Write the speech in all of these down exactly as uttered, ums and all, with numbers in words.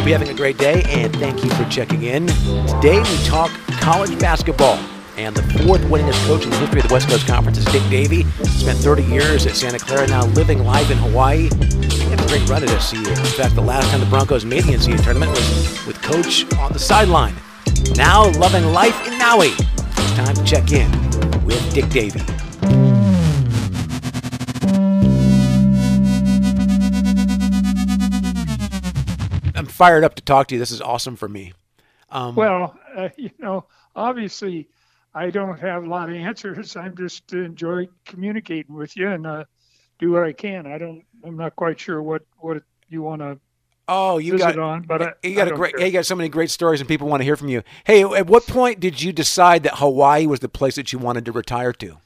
Hope you're having a great day, and thank you for checking in. Today we talk college basketball, and the fourth winningest coach in the history of the West Coast Conference is Dick Davey. Spent thirty years at Santa Clara, now living life in Hawaii. He had a great run at S C U. In fact, the last time the Broncos made the N C double A tournament was with Coach on the sideline. Now loving life in Maui. It's time to check in with Dick Davey. I'm fired up to talk to you. This is awesome for me. Um, well, uh, you know, obviously I don't have a lot of answers. I'm just enjoy communicating with you and uh, do what I can. I don't, I'm not quite sure what, what you want to Oh, you got on, but I, you got I a great. care. You got so many great stories, and people want to hear from you. Hey, at what point did you decide that Hawaii was the place that you wanted to retire to?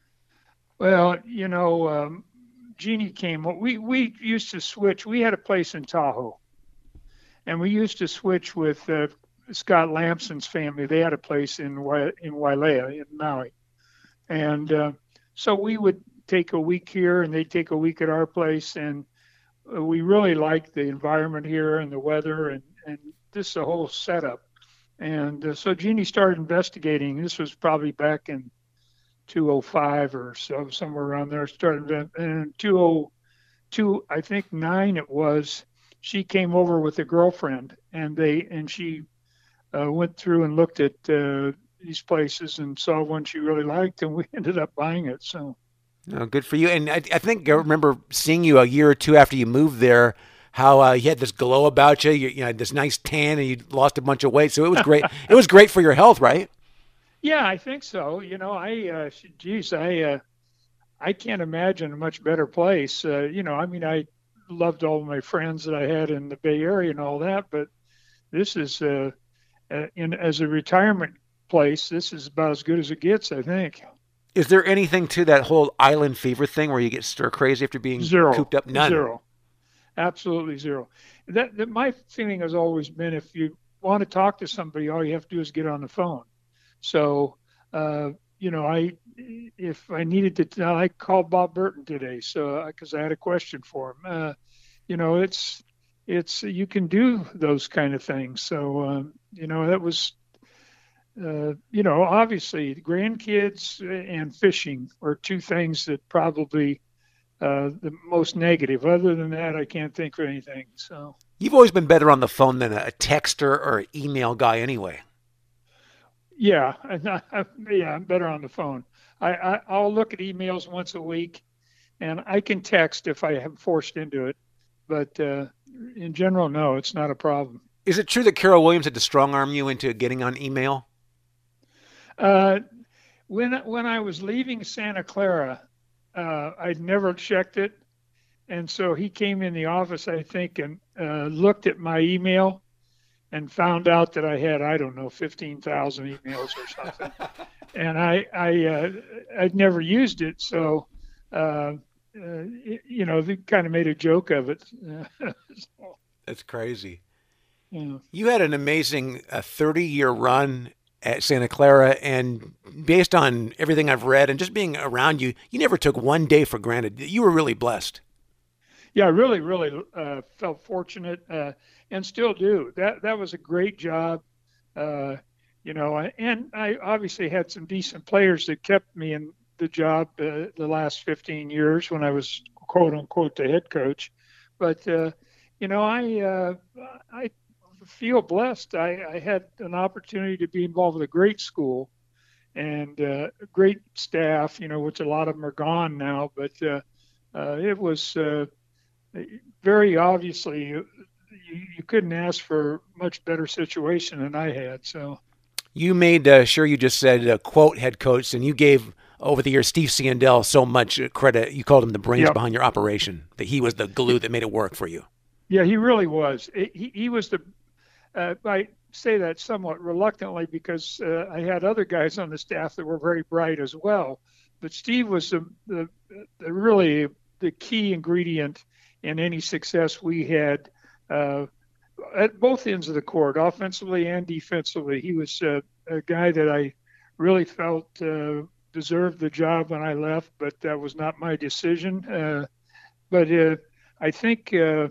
Well, you know, um, Jeannie came. We we used to switch. We had a place in Tahoe, and we used to switch with uh, Scott Lamson's family. They had a place in in Wailea in Maui, and uh, so we would take a week here, and they'd take a week at our place, and we really liked the environment here and the weather and, and this the whole setup. And uh, so Jeannie started investigating. This was probably back in two oh five or so, somewhere around there. Started in two oh two, I think nine it was. She came over with a girlfriend, and they and she uh, went through and looked at uh, these places and saw one she really liked, and we ended up buying it. So. Oh, good for you. And I, I think I remember seeing you a year or two after you moved there, how uh, you had this glow about you. You, you had this nice tan, and you lost a bunch of weight. So it was great. It was great for your health, right? Yeah, I think so. You know, I, uh, geez, I, uh, I can't imagine a much better place. Uh, you know, I mean, I loved all of my friends that I had in the Bay Area and all that, but this is, uh, uh, in as a retirement place, this is about as good as it gets, I think. Is there anything to that whole island fever thing where you get stir crazy after being zero, cooped up? None. Zero. Absolutely zero. That, that my feeling has always been if you want to talk to somebody, all you have to do is get on the phone. So, uh, you know, I if I needed to, I called Bob Burton today, so because I had a question for him. Uh, you know, it's it's you can do those kind of things. So, um, you know, that was. Uh, you know, obviously, grandkids and fishing are two things that probably uh, the most negative. Other than that, I can't think of anything. So you've always been better on the phone than a texter or an email guy, anyway. Yeah, I, yeah, I'm better on the phone. I, I I'll look at emails once a week, and I can text if I am forced into it. But uh, in general, no, it's not a problem. Is it true that Carol Williams had to strong arm you into getting on email? Uh, when when I was leaving Santa Clara, uh, I'd never checked it, and so he came in the office, I think, and uh, looked at my email, and found out that I had I don't know fifteen thousand emails or something, and I I uh, I'd never used it, so uh, uh, you know they kind of made a joke of it. So, that's crazy. Yeah. You had an amazing uh, thirty-year run at Santa Clara, and based on everything I've read and just being around you, you never took one day for granted. You were really blessed. Yeah, I really, really uh, felt fortunate uh, and still do. That that was a great job, uh, you know, and I obviously had some decent players that kept me in the job uh, the last fifteen years when I was quote unquote the head coach. But, uh, you know, I, uh, I feel blessed. I, I had an opportunity to be involved with a great school and uh, a great staff, you know, which a lot of them are gone now, but uh, uh, it was uh, very obviously you, you couldn't ask for a much better situation than I had. So you made uh, sure you just said uh, quote head coach, and you gave over the years Steve Ciandel so much credit. You called him the brains yep. behind your operation, that he was the glue that made it work for you. Yeah, he really was. He, he was the Uh, I say that somewhat reluctantly because uh, I had other guys on the staff that were very bright as well. But Steve was the, the, the really the key ingredient in any success we had uh, at both ends of the court, offensively and defensively. He was uh, a guy that I really felt uh, deserved the job when I left, but that was not my decision. Uh, but uh, I think uh,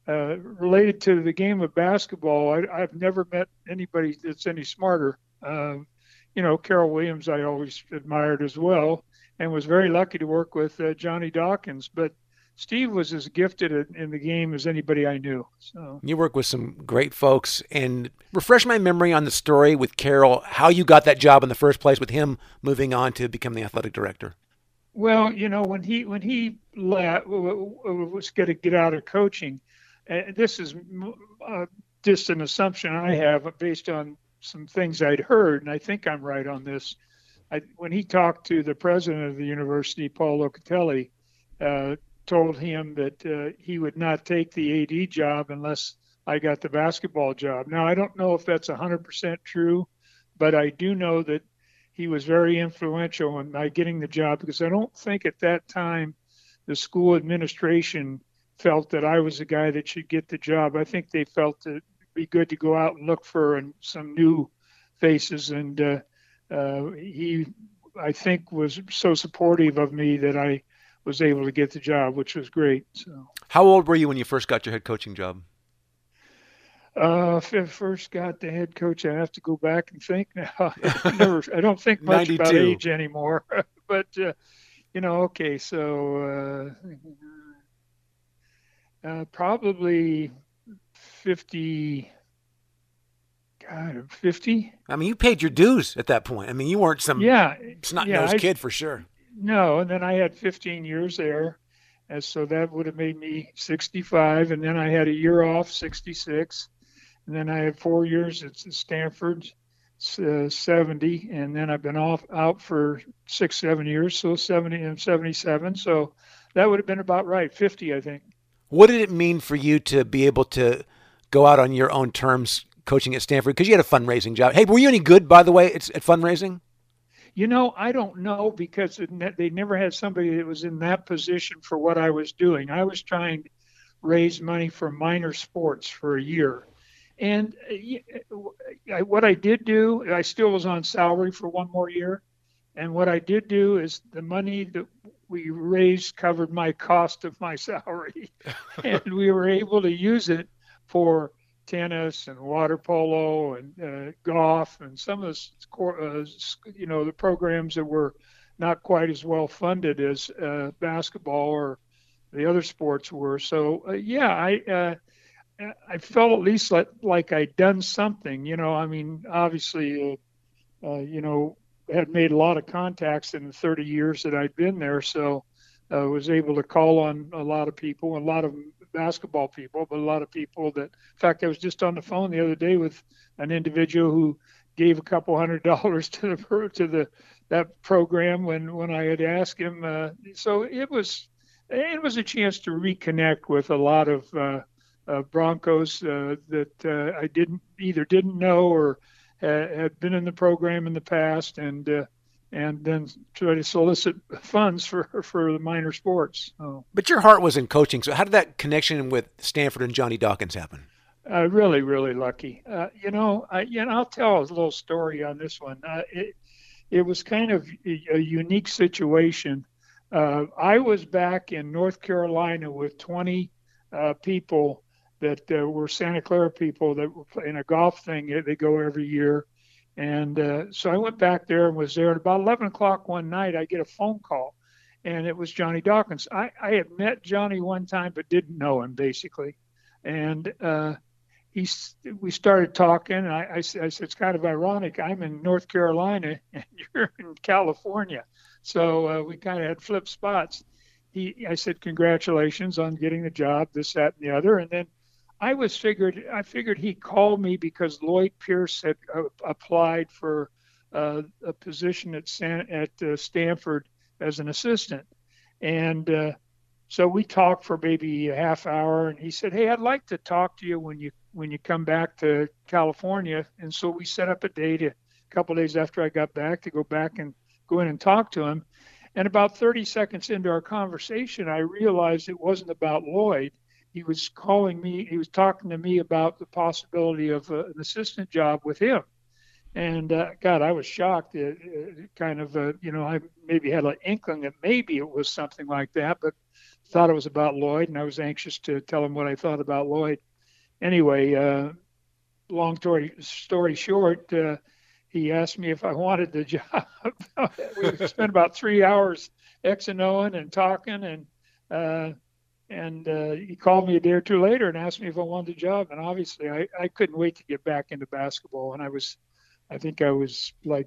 uh, related to the game of basketball, I, I've never met anybody that's any smarter. Um, you know, Carol Williams, I always admired as well, and was very lucky to work with uh, Johnny Dawkins. But Steve was as gifted in, in the game as anybody I knew. So You work with some great folks, and refresh my memory on the story with Carol, how you got that job in the first place with him moving on to become the athletic director. well, you know, when he when he left, was going to get out of coaching. Uh, this is uh, just an assumption I have based on some things I'd heard, and I think I'm right on this. I, when he talked to the president of the university, Paul Locatelli, uh, told him that uh, he would not take the A D job unless I got the basketball job. Now, I don't know if that's one hundred percent true, but I do know that he was very influential in my getting the job, because I don't think at that time the school administration felt that I was the guy that should get the job. I think they felt it'd be good to go out and look for an, some new faces. And uh, uh, he, I think, was so supportive of me that I was able to get the job, which was great. So, How old were you when you first got your head coaching job? uh, if I first got the head coach, I have to go back and think now. I never, I don't think much about ninety-two. age anymore. But uh, you know, okay, so uh, uh, probably fifty. God, fifty. I mean, you paid your dues at that point. I mean, you weren't some Yeah, snot-nosed yeah. I, kid for sure. no, and then I had fifteen years there, and so that would have made me sixty-five. And then I had a year off, sixty-six. And then I had four years at Stanford, uh, seventy, and then I've been off out for six, seven years, so seventy and seventy-seven. So that would have been about right, fifty, I think. What did it mean for you to be able to go out on your own terms coaching at Stanford? Because you had a fundraising job. Hey, were you any good, by the way, at, at fundraising? You know, I don't know, because they never had somebody that was in that position for what I was doing. I was trying to raise money for minor sports for a year. And what I did do, I still was on salary for one more year. And what I did do is the money that we raised covered my cost of my salary. And we were able to use it for tennis and water polo and uh, golf and some of the, uh, you know, the programs that were not quite as well funded as uh, basketball or the other sports were. So, uh, yeah, I... Uh, I felt at least like, like I'd done something, you know. I mean, obviously, uh, uh, you know, had made a lot of contacts in the thirty years that I'd been there. So I uh, was able to call on a lot of people, a lot of basketball people, but a lot of people that, in fact, I was just on the phone the other day with an individual who gave a couple hundred dollars to the, to the, that program when, when I had asked him. Uh, so it was, it was a chance to reconnect with a lot of, uh, Uh, Broncos uh, that uh, I didn't either didn't know or uh, had been in the program in the past, and uh, and then try to solicit funds for for the minor sports. So, But your heart was in coaching. So how did that connection with Stanford and Johnny Dawkins happen? uh, really, really lucky. Uh, you know, I, you know, I'll tell a little story on this one. Uh, it it was kind of a unique situation. Uh, I was back in North Carolina with twenty uh, people that uh, were Santa Clara people that were playing a golf thing. They go every year. And uh, so I went back there and was there. At about eleven o'clock one night, I get a phone call, and it was Johnny Dawkins. I, I had met Johnny one time but didn't know him, basically. And uh, he, we started talking. And I, I, said, I said, it's kind of ironic. I'm in North Carolina, and you're in California. So uh, we kind of had flip spots. He, I said, congratulations on getting the job, this, that, and the other. And then I was figured. I figured he called me because Lloyd Pierce had uh, applied for uh, a position at San, at uh, Stanford as an assistant, and uh, so we talked for maybe a half hour. And he said, "Hey, I'd like to talk to you when you when you come back to California." And so we set up a date a couple of days after I got back to go back and go in and talk to him. And about thirty seconds into our conversation, I realized it wasn't about Lloyd. He was calling me, he was talking to me about the possibility of uh, an assistant job with him. And uh, God, I was shocked. It, it kind of, uh, you know, I maybe had an inkling that maybe it was something like that. But thought it was about Lloyd, and I was anxious to tell him what I thought about Lloyd. Anyway, uh, long story story short, uh, he asked me if I wanted the job. We spent about three hours X and Oing and talking, and uh, and uh, he called me a day or two later and asked me if I wanted the job. And obviously, I, I couldn't wait to get back into basketball. And I was, I think I was like,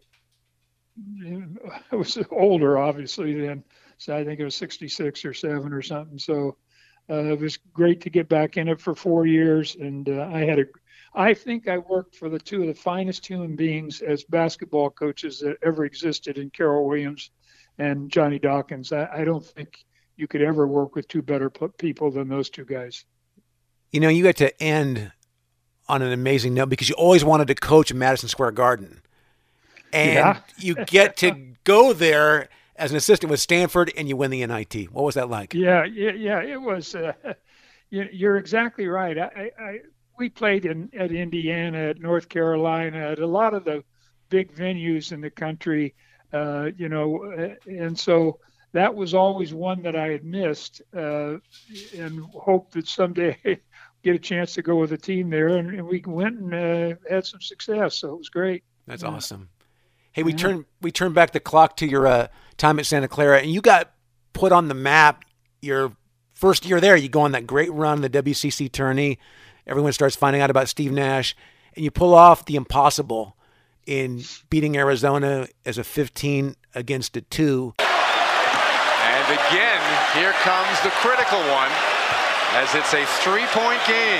I was older, obviously, then. So I think it was sixty-six or seven or something. So uh, it was great to get back in it for four years. And uh, I had a, I think I worked for the two of the finest human beings as basketball coaches that ever existed in Carol Williams and Johnny Dawkins. I, I don't think you could ever work with two better people than those two guys. You know, you got to end on an amazing note because you always wanted to coach in Madison Square Garden. And yeah. you get to go there as an assistant with Stanford and you win the N I T. What was that like? Yeah, yeah, yeah. It was, uh, you're exactly right. I, I, we played in at Indiana, at North Carolina, at a lot of the big venues in the country, uh, you know, and so that was always one that I had missed uh, and hoped that someday get a chance to go with a team there. And, and we went and uh, had some success. So it was great. That's yeah. awesome. Hey, we yeah. turn we turn back the clock to your uh, time at Santa Clara, and you got put on the map your first year there. You go on that great run, the W C C tourney. Everyone starts finding out about Steve Nash, and you pull off the impossible in beating Arizona as a fifteen against a two. And again, here comes the critical one, as it's a three-point game.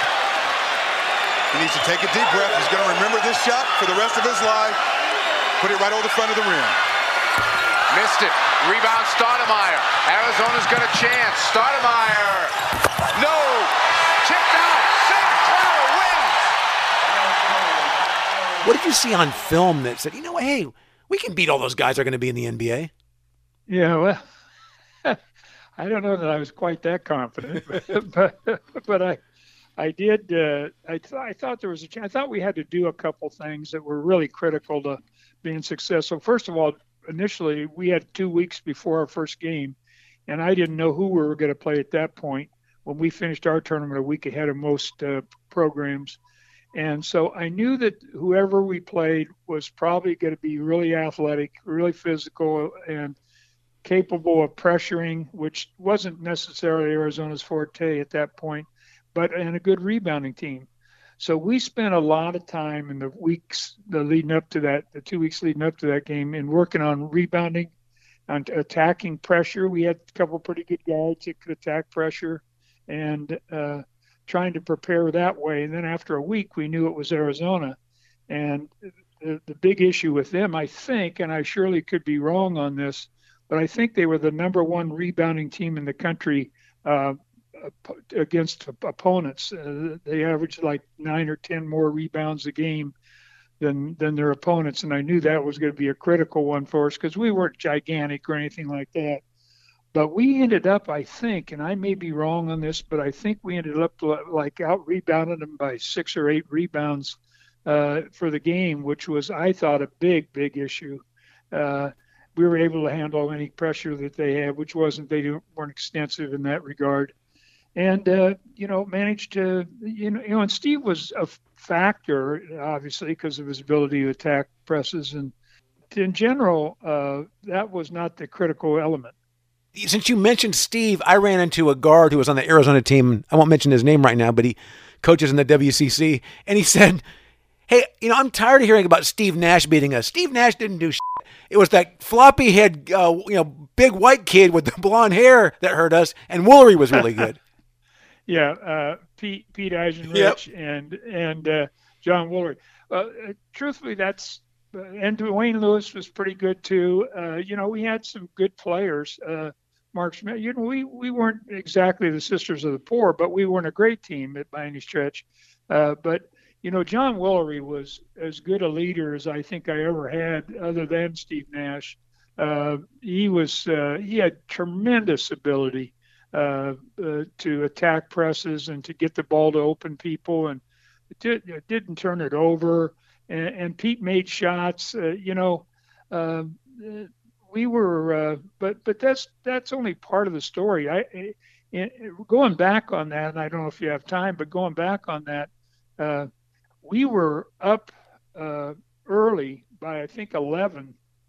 He needs to take a deep breath. He's going to remember this shot for the rest of his life. Put it right over the front of the rim. Missed it. Rebound, Stoudemire. Arizona's got a chance. Stoudemire. No. Tipped out. Santa Clara wins. What did you see on film that said, you know what, hey, we can beat all those guys that are going to be in the N B A? Yeah, well, I don't know that I was quite that confident, but but, but I I did. Uh, I th- I thought there was a chance. I thought we had to do a couple things that were really critical to being successful. First of all, initially we had two weeks before our first game, and I didn't know who we were going to play at that point. When we finished our tournament a week ahead of most uh, programs, and so I knew that whoever we played was probably going to be really athletic, really physical, and capable of pressuring, which wasn't necessarily Arizona's forte at that point, but and a good rebounding team. So we spent a lot of time in the weeks the leading up to that, the two weeks leading up to that game, in working on rebounding, on attacking pressure. We had a couple pretty good guards that could attack pressure, and uh, trying to prepare that way. And then after a week, we knew it was Arizona, and the, the big issue with them, I think, and I surely could be wrong on this, but I think they were the number one rebounding team in the country uh, against opponents. Uh, they averaged like nine or ten more rebounds a game than than their opponents, and I knew that was going to be a critical one for us because we weren't gigantic or anything like that. But we ended up, I think, and I may be wrong on this, but I think we ended up like out rebounding them by six or eight rebounds uh, for the game, which was, I thought, a big, big issue. Uh, we were able to handle any pressure that they had, which wasn't, they weren't extensive in that regard. And, uh, you know, managed to, you know, you know, and Steve was a factor, obviously, because of his ability to attack presses. And in general, uh, that was not the critical element. Since you mentioned Steve, I ran into a guard who was on the Arizona team. I won't mention his name right now, but he coaches in the W C C. And he said, hey, you know, I'm tired of hearing about Steve Nash beating us. Steve Nash didn't do shit. It was that floppy head, uh, you know, big white kid with the blonde hair that hurt us. And Woolery was really good. Yeah, uh, Pete Pete Eisenrich yep. and and uh, John Woolery. Uh, truthfully, that's uh, and Dwayne Lewis was pretty good too. Uh, you know, we had some good players. Uh, Mark Smith. You know, we we weren't exactly the Sisters of the Poor, but we weren't a great team by any stretch. Uh, but you know, John Woolery was as good a leader as I think I ever had, other than Steve Nash. Uh, he was uh, he had tremendous ability. Uh, uh, to attack presses and to get the ball to open people, and it, did, it didn't turn it over. And, and Pete made shots. Uh, you know, uh, we were, uh, but but that's that's only part of the story. I, I going back on that, and I don't know if you have time, but going back on that, uh, we were up uh, early by I think eleven,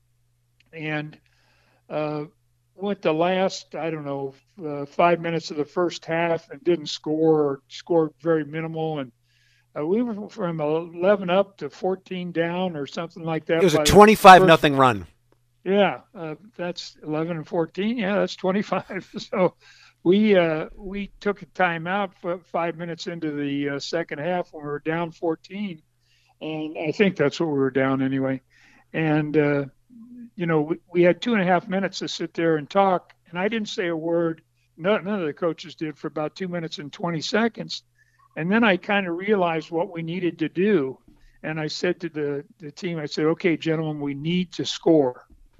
and uh, went the last I don't know uh, five minutes of the first half and didn't score or scored very minimal, and uh, we were from eleven up to fourteen down or something like that. It was a twenty-five nothing run. Yeah, uh, that's eleven and fourteen. Yeah, that's twenty-five. So we uh, we took a timeout for five minutes into the uh, second half when we were down fourteen, and I think that's what we were down anyway. And uh, you know, we, we had two and a half minutes to sit there and talk, and I didn't say a word. None, none of the coaches did for about two minutes and twenty seconds, and then I kind of realized what we needed to do, and I said to the the team, I said, "Okay, gentlemen, we need to score."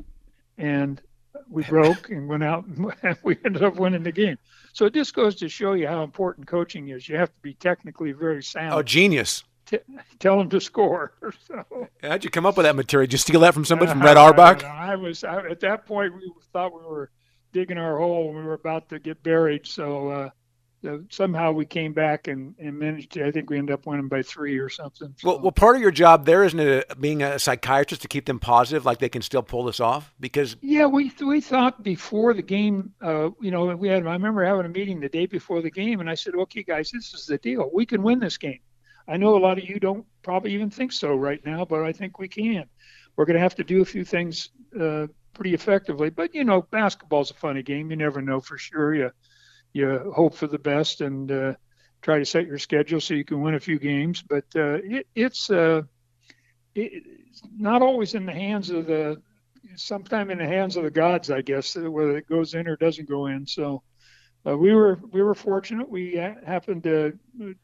And we broke and went out and we ended up winning the game. So it just goes to show you how important coaching is. You have to be technically very sound. Oh, genius. T- tell them to score. So, how'd you come up with that material? Did you steal that from somebody from Red Auerbach? I, I was I, at that point, we thought we were digging our hole and we were about to get buried. So uh, uh, somehow we came back and, and managed to, I think we ended up winning by three or something. So. Well, well, part of your job there, isn't it, uh, being a psychiatrist to keep them positive, like they can still pull this off? Because yeah, we we thought before the game, uh, you know, we had. I remember having a meeting the day before the game, and I said, "Okay, guys, this is the deal. We can win this game. I know a lot of you don't probably even think so right now, but I think we can. We're going to have to do a few things uh, pretty effectively. But you know, basketball's a funny game. You never know for sure. You you hope for the best and uh, try to set your schedule so you can win a few games. But uh, it, it's uh, it, it's not always in the hands of the. Sometime in the hands of the gods, I guess, whether it goes in or doesn't go in. So uh, we were we were fortunate. We ha- happened to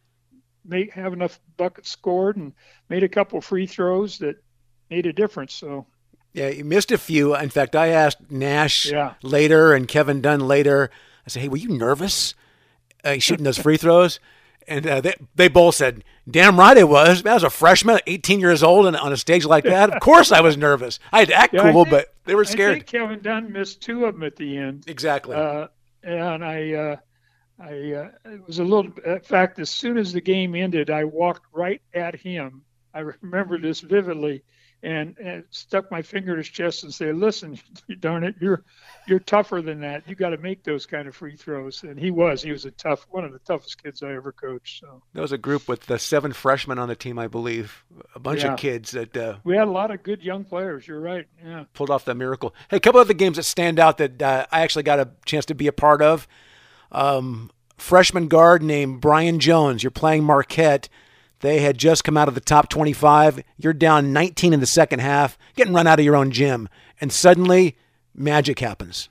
make have enough buckets scored and made a couple free throws that made a difference. So yeah, you missed a few. In fact, I asked Nash yeah. later and Kevin Dunn later. I said, "Hey, were you nervous uh, shooting those free throws?" And uh, they they both said, "Damn right I was. I was a freshman, eighteen years old, and on a stage like that, of course I was nervous. I had to act yeah, cool, think, but they were scared." I think Kevin Dunn missed two of them at the end. Exactly. Uh, and I, uh, I uh, it was a little. In fact, as soon as the game ended, I walked right at him. I remember this vividly. And, and stuck my finger in his chest and say, "Listen, darn it, you're you're tougher than that. You got to make those kind of free throws." And he was. He was a tough, one of the toughest kids I ever coached. So there was a group with the seven freshmen on the team, I believe, a bunch yeah. of kids that uh, we had a lot of good young players. You're right. Yeah, pulled off the miracle. Hey, a couple of the games that stand out that uh, I actually got a chance to be a part of. Um, freshman guard named Brian Jones. You're playing Marquette. They had just come out of the top twenty-five. You're down nineteen in the second half, getting run out of your own gym. And suddenly, magic happens.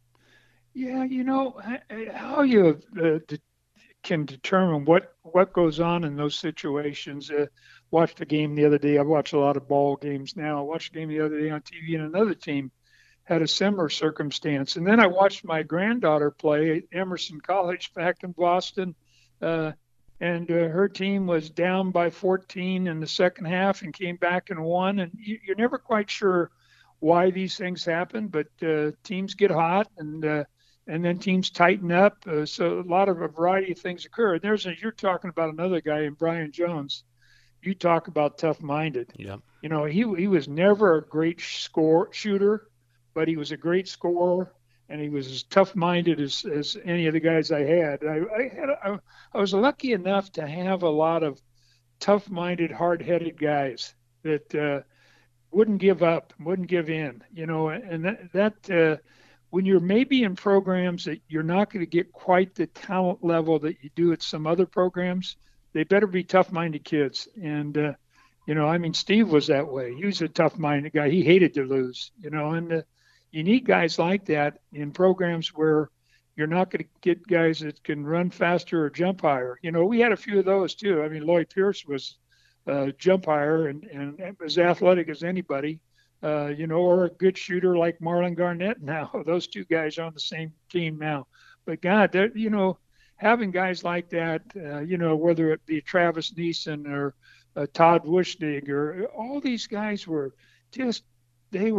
Yeah, you know, how you uh, de- can determine what, what goes on in those situations. Uh, watched a game the other day. I watch a lot of ball games now. I watched a game the other day on T V, and another team had a similar circumstance. And then I watched my granddaughter play at Emerson College back in Boston. Uh, And uh, her team was down by fourteen in the second half and came back and won. And you, you're never quite sure why these things happen, but uh, teams get hot and uh, and then teams tighten up. Uh, so a lot of a variety of things occur. And there's a, you're talking about another guy in Brian Jones. You talk about tough-minded. Yeah. You know, he he was never a great score shooter, but he was a great scorer. And he was as tough-minded as, as any of the guys I had. I, I had I, I was lucky enough to have a lot of tough-minded, hard-headed guys that uh, wouldn't give up, wouldn't give in. You know, and that, that uh, when you're maybe in programs that you're not going to get quite the talent level that you do at some other programs, they better be tough-minded kids. And uh, you know, I mean, Steve was that way. He was a tough-minded guy. He hated to lose. You know, and uh, you need guys like that in programs where you're not going to get guys that can run faster or jump higher. You know, we had a few of those too. I mean, Lloyd Pierce was uh, jump higher and, and as athletic as anybody, uh, you know, or a good shooter like Marlon Garnett now. Those two guys are on the same team now. But God, you know, having guys like that, uh, you know, whether it be Travis Neeson or uh, Todd Wuschnig or all these guys were just, they were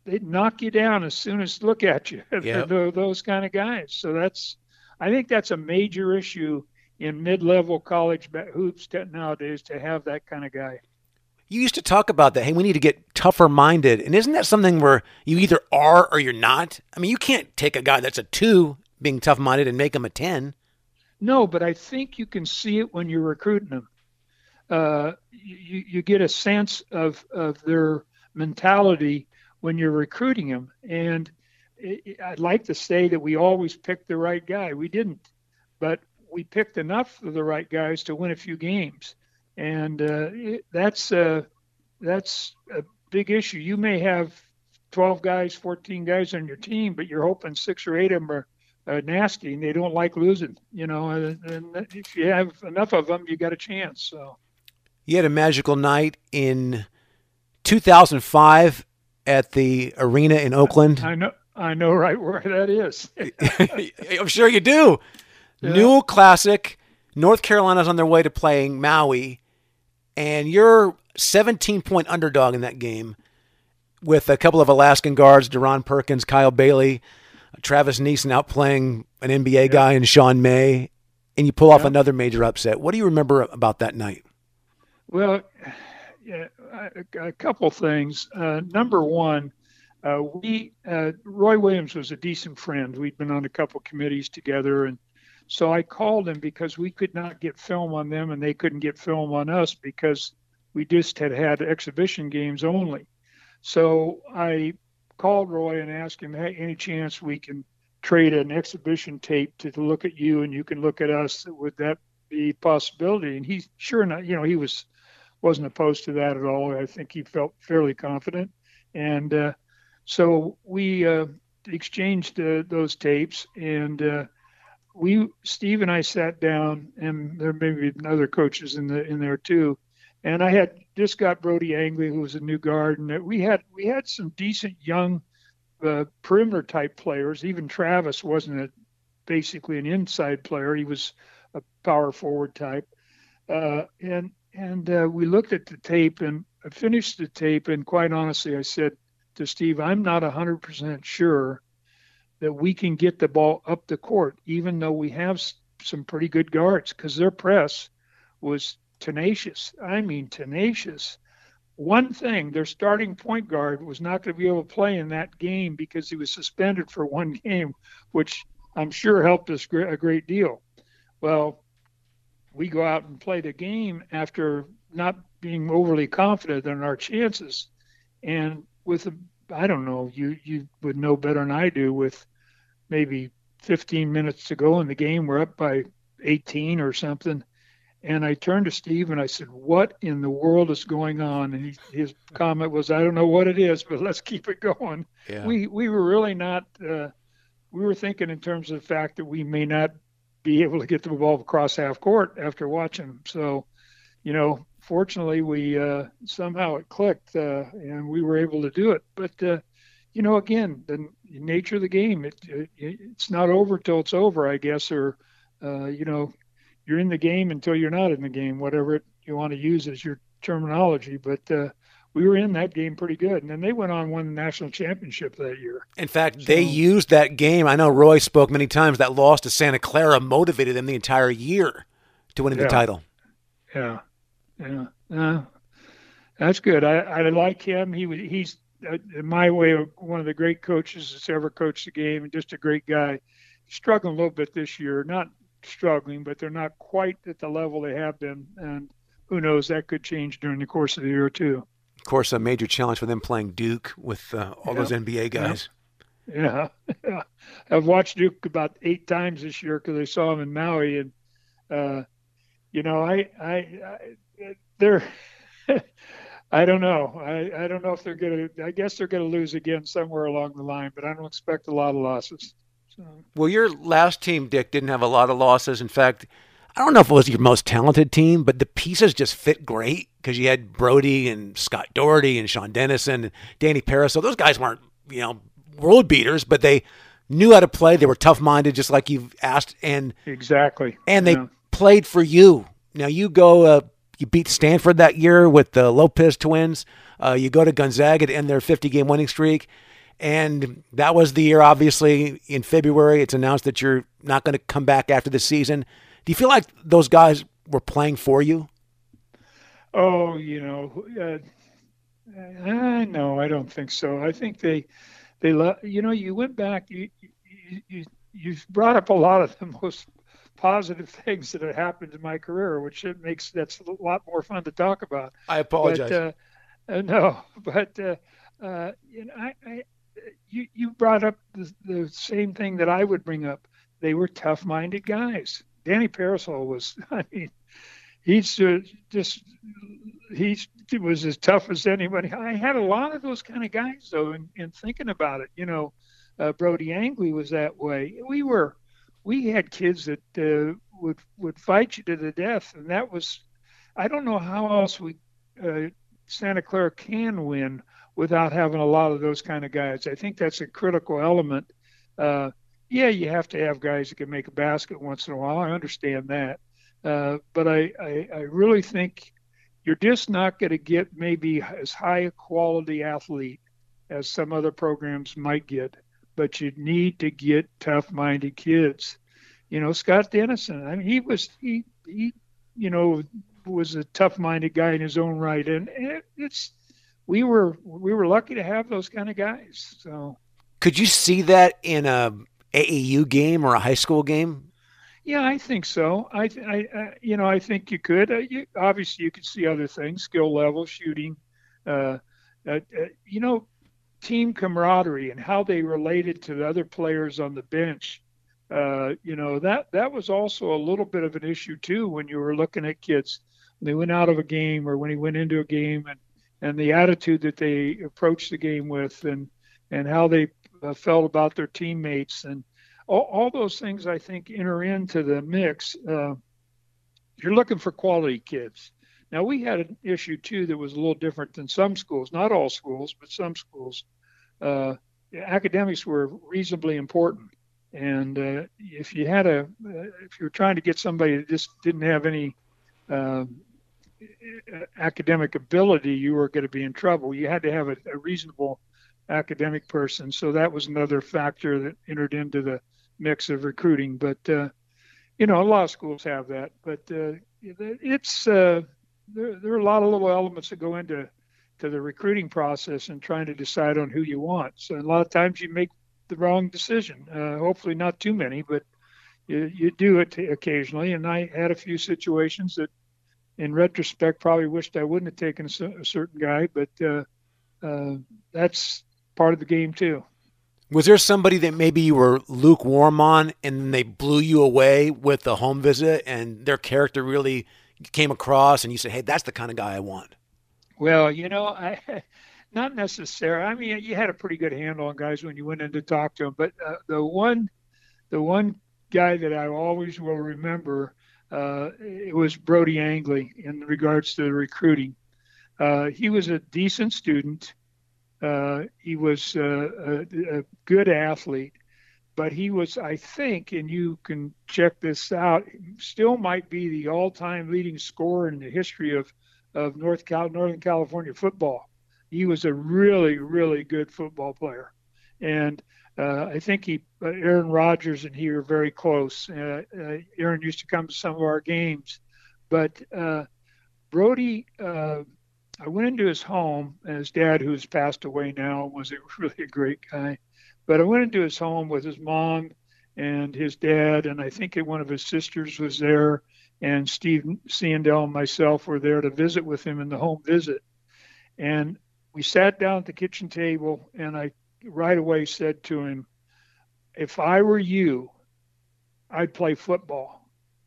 they'd knock you down as soon as look at you. Yep. Those kind of guys. So that's, I think that's a major issue in mid-level college hoops nowadays, to have that kind of guy. You used to talk about that. Hey, we need to get tougher minded. And isn't that something where you either are or you're not? I mean, you can't take a guy that's a two being tough minded and make him a ten. No, but I think you can see it when you're recruiting them. Uh, you, you get a sense of, of their mentality when you're recruiting them. And it, I'd like to say that we always picked the right guy. We didn't, but we picked enough of the right guys to win a few games. And uh, it, that's uh, that's a big issue. You may have twelve guys, fourteen guys on your team, but you're hoping six or eight of them are uh, nasty and they don't like losing. You know, and, and if you have enough of them, you got a chance. So you had a magical night in two thousand five at the arena in Oakland. I know, I know right where that is. I'm sure you do. Yeah. Newell Classic. North Carolina's on their way to playing Maui, and you're seventeen-point underdog in that game with a couple of Alaskan guards, Deron Perkins, Kyle Bailey, Travis Neeson out playing an N B A yep. guy and Sean May, and you pull off yep. another major upset. What do you remember about that night? Well, yeah, a, a couple things. Uh, number one, uh, we uh, Roy Williams was a decent friend. We'd been on a couple committees together, and so I called him because we could not get film on them and they couldn't get film on us because we just had had exhibition games only. So I called Roy and asked him, hey, any chance we can trade an exhibition tape to, to look at you and you can look at us? Would that be a possibility? And he sure not, you know, he was, wasn't opposed to that at all. I think he felt fairly confident. And uh, so we uh, exchanged uh, those tapes, and uh, we, Steve and I sat down, and there may be other coaches in the in there too. And I had just got Brody Angley, who was a new guard, and we had we had some decent young uh, perimeter type players. Even Travis wasn't a, basically an inside player; he was a power forward type. Uh, and and uh, we looked at the tape, and I finished the tape, and quite honestly, I said to Steve, "I'm not one hundred percent sure that we can get the ball up the court, even though we have some pretty good guards, because their press was tenacious. I mean, tenacious. One thing, their starting point guard was not going to be able to play in that game because he was suspended for one game, which I'm sure helped us a great deal. Well, we go out and play the game after not being overly confident in our chances. And with, a, I don't know, you, you would know better than I do, with maybe fifteen minutes to go in the game, we're up by eighteen or something. And I turned to Steve and I said, what in the world is going on? And he, his comment was, I don't know what it is, but let's keep it going. Yeah. We we were really not, uh, we were thinking in terms of the fact that we may not be able to get the ball across half court after watching them. So, you know, fortunately, we uh, somehow it clicked uh, and we were able to do it. But, uh, you know, again, the nature of the game, it, it it's not over till it's over, I guess, or, uh, you know, you're in the game until you're not in the game, whatever it, you want to use as your terminology. But uh, we were in that game pretty good. And then they went on and won the national championship that year. In fact, so, they used that game. I know Roy spoke many times. That loss to Santa Clara motivated them the entire year to winning yeah, the title. Yeah, yeah. Uh, that's good. I, I like him. He was he's uh, in my way one of the great coaches that's ever coached the game, and just a great guy. Struggling a little bit this year, not struggling, but they're not quite at the level they have been, and who knows, that could change during the course of the year too. Of course, a major challenge for them playing Duke with uh, all yeah. those N B A guys. Yeah. yeah, I've watched Duke about eight times this year because I saw them in Maui, and uh, you know, I, I, I they're. I don't know. I, I don't know if they're going to – I guess they're going to lose again somewhere along the line, but I don't expect a lot of losses. So. Well, your last team, Dick, didn't have a lot of losses. In fact, I don't know if it was your most talented team, but the pieces just fit great because you had Brody and Scott Doherty and Sean Dennison and Danny Paris. So those guys weren't, you know, world beaters, but they knew how to play. They were tough-minded, just like you've asked. And exactly. And they yeah. played for you. Now, you go uh, – you beat Stanford that year with the Lopez twins. Uh, you go to Gonzaga to end their fifty-game winning streak. And that was the year, obviously, in February. It's announced that you're not going to come back after the season. Do you feel like those guys were playing for you? Oh, you know, uh, uh, no, I don't think so. I think they, they, lo- you know, you went back, you, you, you, you brought up a lot of the most positive things that have happened in my career, which it makes that's a lot more fun to talk about. I apologize. But, uh, uh, no, but uh, uh, you know, I, I, you you brought up the, the same thing that I would bring up. They were tough-minded guys. Danny Parasol was, I mean, he's uh, just he was as tough as anybody. I had a lot of those kind of guys though, in, in thinking about it. You know, uh, Brody Angley was that way. We were, we had kids that uh, would would fight you to the death, and that was, I don't know how else we uh, Santa Clara can win without having a lot of those kind of guys. I think that's a critical element. Uh, yeah, you have to have guys that can make a basket once in a while. I understand that. Uh, but I, I, I really think you're just not going to get maybe as high a quality athlete as some other programs might get. But you need to get tough-minded kids. You know, Scott Dennison, I mean, he was, he, he you know, was a tough-minded guy in his own right. And it, it's, we were we were lucky to have those kind of guys. So, could you see that in a A A U game or a high school game? Yeah, I think so. I, I, I you know, I think you could. Uh, you, obviously, you could see other things: skill level, shooting, uh, uh, uh, you know, team camaraderie, and how they related to the other players on the bench. Uh, you know, that that was also a little bit of an issue too when you were looking at kids when they went out of a game or when he went into a game and. and the attitude that they approached the game with and, and how they uh, felt about their teammates. And all, all those things, I think, enter into the mix. Uh, you're looking for quality kids. Now, we had an issue, too, that was a little different than some schools, not all schools, but some schools. Uh, academics were reasonably important. And uh, if you had a, uh, if you were trying to get somebody that just didn't have any uh, academic ability, you were going to be in trouble. You had to have a, a reasonable academic person. So that was another factor that entered into the mix of recruiting. But, uh, you know, a lot of schools have that. But uh, it's uh, there, there are a lot of little elements that go into to the recruiting process and trying to decide on who you want. So a lot of times you make the wrong decision. Uh, hopefully not too many, but you, you do it occasionally. And I had a few situations that, in retrospect, probably wished I wouldn't have taken a certain guy, but uh, uh, that's part of the game too. Was there somebody that maybe you were lukewarm on and they blew you away with the home visit and their character really came across and you said, hey, that's the kind of guy I want? Well, you know, I not necessarily. I mean, you had a pretty good handle on guys when you went in to talk to them, but uh, the one, the one guy that I always will remember, Uh, it was Brody Angley in regards to the recruiting. Uh, he was a decent student. Uh, he was uh, a, a good athlete, but he was, I think, and you can check this out, still might be the all-time leading scorer in the history of, of North Cal- Northern California football. He was a really, really good football player. And Uh, I think he, uh, Aaron Rodgers and he were very close. Uh, uh, Aaron used to come to some of our games, but uh, Brody, uh, I went into his home, and his dad, who's passed away now, was a really a great guy. But I went into his home with his mom and his dad, and I think one of his sisters was there, and Steve Seandel and myself were there to visit with him in the home visit. And we sat down at the kitchen table, and I right away said to him, if I were you, I'd play football.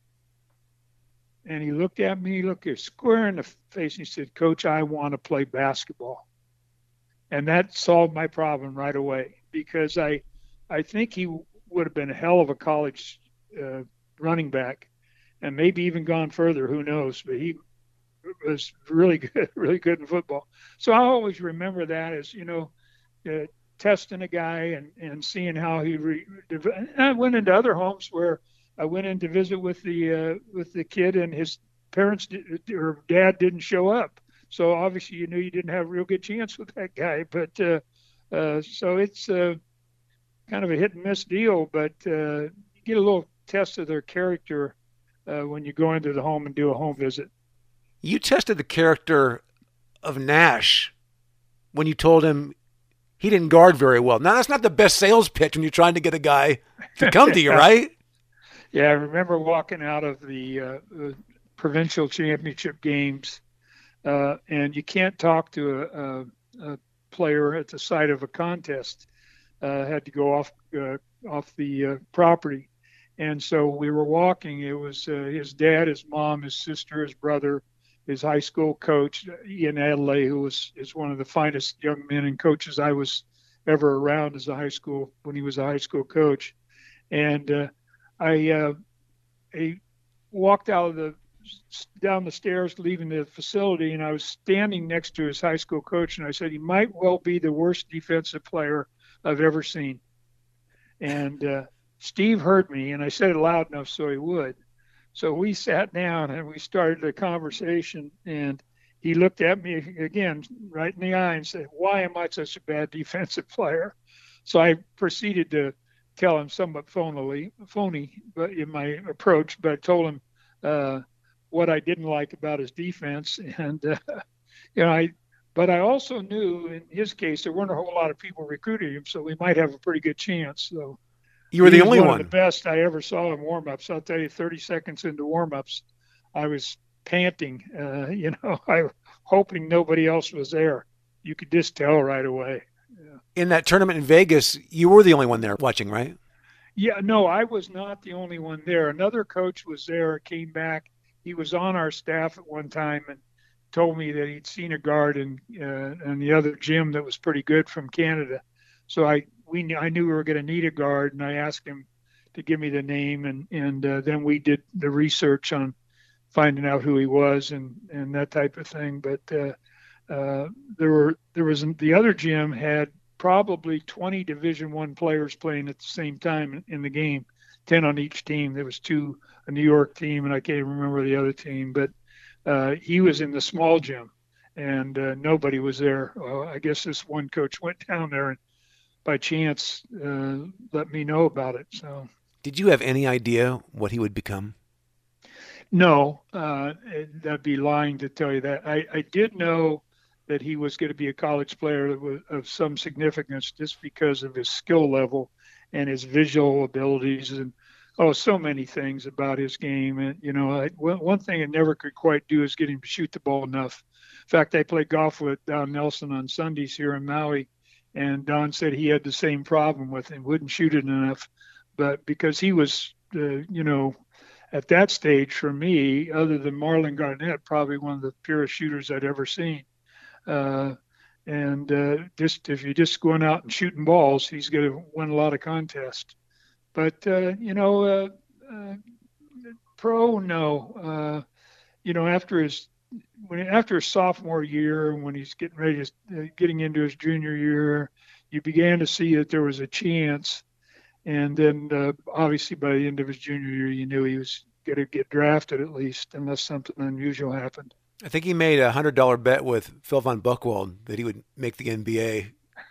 And he looked at me, he looked her square in the face, and he said, Coach, I want to play basketball. And that solved my problem right away, because I I think he would have been a hell of a college uh, running back and maybe even gone further, who knows, but he was really good, really good in football. So I always remember that as, you know, uh, testing a guy and, and seeing how he re- I went into other homes where I went in to visit with the uh, with the kid, and his parents did, or dad didn't show up. So obviously you knew you didn't have a real good chance with that guy. But uh, Uh, so it's uh, kind of a hit and miss deal, but uh, you get a little test of their character uh, when you go into the home and do a home visit. You tested the character of Nash when you told him he didn't guard very well. Now, that's not the best sales pitch when you're trying to get a guy to come to you, right? Yeah, I remember walking out of the, uh, the provincial championship games, uh, and you can't talk to a, a, a player at the site of a contest. Uh, had to go off uh, off the uh, property, and so we were walking. It was uh, his dad, his mom, his sister, his brother, his high school coach, Ian Adelaide, who was is one of the finest young men and coaches I was ever around as a high school when he was a high school coach, and uh, I, uh, I walked out of the down the stairs leaving the facility, and I was standing next to his high school coach, and I said he might well be the worst defensive player I've ever seen. And uh, Steve heard me, and I said it loud enough so he would. So we sat down and we started a conversation, and he looked at me again right in the eye and said, "Why am I such a bad defensive player?" So I proceeded to tell him somewhat phonily, phony but in my approach, but I told him uh, what I didn't like about his defense. And, uh, you know, I, but I also knew in his case, there weren't a whole lot of people recruiting him, so we might have a pretty good chance. So you were the only one. one. Of the best I ever saw in warm-ups. I'll tell you, thirty seconds into warm-ups, I was panting, uh, you know, I hoping nobody else was there. You could just tell right away. Yeah. In that tournament in Vegas, you were the only one there watching, right? Yeah, no, I was not the only one there. Another coach was there, came back. He was on our staff at one time and told me that he'd seen a guard in, uh, in the other gym that was pretty good from Canada. So I we I knew we were going to need a guard, and I asked him to give me the name, and and uh, then we did the research on finding out who he was and, and that type of thing. But uh, uh, there were there was the other gym had probably twenty Division One players playing at the same time in the game, ten on each team. There was two, a New York team, and I can't remember the other team. But uh, he was in the small gym, and uh, nobody was there. Uh, I guess this one coach went down there and by chance uh, let me know about it. So, did you have any idea what he would become? No, uh, that'd be lying to tell you that. I, I did know that he was going to be a college player of some significance just because of his skill level and his visual abilities and, oh, so many things about his game. And, you know, I, one thing I never could quite do is get him to shoot the ball enough. In fact, I played golf with Don Nelson on Sundays here in Maui, and Don said he had the same problem with him, wouldn't shoot it enough. But because he was, uh, you know, at that stage for me, other than Marlon Garnett, probably one of the purest shooters I'd ever seen. Uh, and uh, just if you're just going out and shooting balls, he's going to win a lot of contests. But, uh, you know, uh, uh, pro, no. Uh, you know, after his when after his sophomore year, when he's getting ready to uh, getting into his junior year, you began to see that there was a chance. And then, uh, obviously, by the end of his junior year, you knew he was going to get drafted at least, unless something unusual happened. I think he made a one hundred dollars bet with Phil Von Buchwald that he would make the N B A